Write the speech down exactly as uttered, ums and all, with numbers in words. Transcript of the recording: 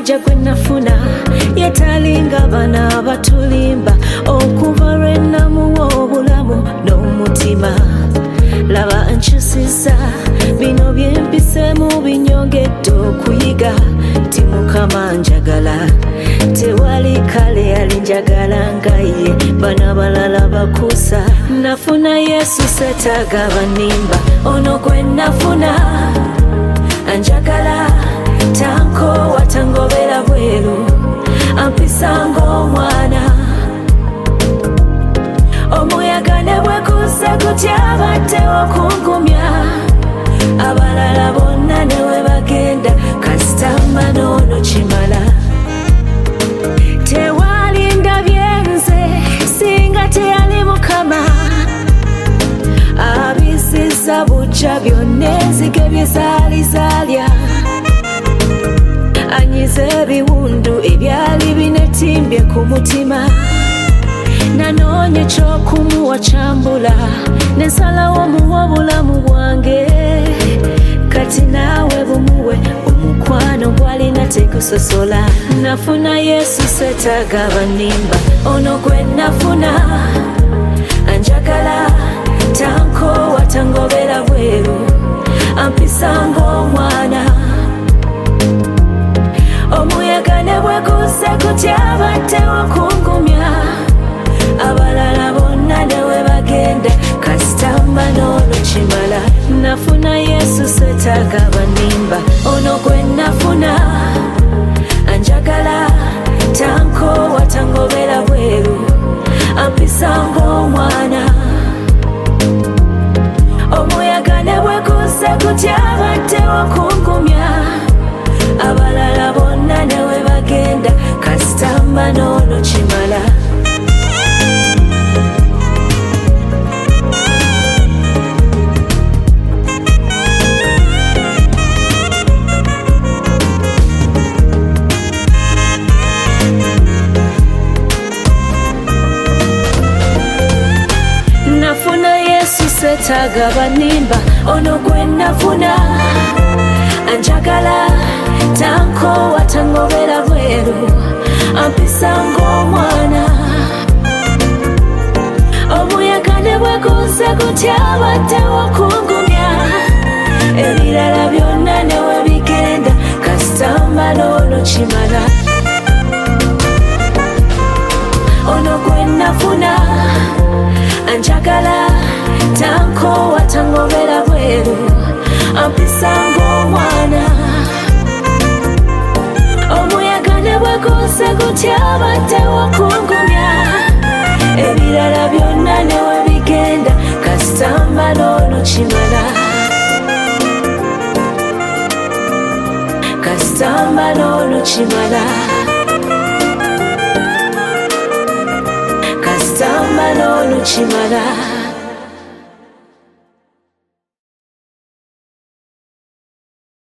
musajja gwe nafuna yetalinga bana batulimba okuva lwe namuwa obulamu n'omutima. Laba nkyusiza bino byempisemu binyongedde okuyiga ti Mukama njagala. Tewali kale alinjagala nga ye bana balala bakusa. Nafuna Yesu setaaga banimba ono gwe nafuna anjagala tankowa tangobera bweru ampisa ng'omwana. Omuyaga ne bwekuuse gutya baddewo kungumya abalala bonna ne we bagenda kasita manono kimala. Tewali ndabyenze singa teyali Mukama abisiza bujja byonna enzige bye zaali zaalya. Anyiza ebiwundu ebyali binetimbye ku mutima. Nanoonya eky'okumuwa kyambula nensalawo muwa obulamu bwange. Kati naawe bumuwe omukwano gwalina tekusosola. Nafuna Yesu setaaga banimba ono gwe nafuna anjagala tankowa tangobera bweru ampisa ng'omwana. Omuyaga ne bwekuuse gutya baddewo kungumya abalala bonna ne we bagenda kasita manono kimala. Nafuna Yesu setaaga banimba ono gwe nafuna anjagala tankowa tangobera bweru ampisa ng'omwana. Omuyaga ne bwekuuse gutya baddewo kungumya abalala bonna ne we bagenda kasita manono kimala. Nafuna Yesu setaaga banimba ono gwe nafuna anjagala tankowa tangobera bweru ampisa ng'omwana. Omuyaga ne bwekuuse gutya baddewo kungumya ebirala byonna ne we bigenda kasita manono kimala. Ono gwe nafuna anjagala tankowa tangobera bweru ampisa ng'omwana. Omuyaga ne bwekuuse gutya baddewo kungumya ebirala byonna ne we bigenda kasita manono kimala. Kasita manono kimala. Kasita manono kimala.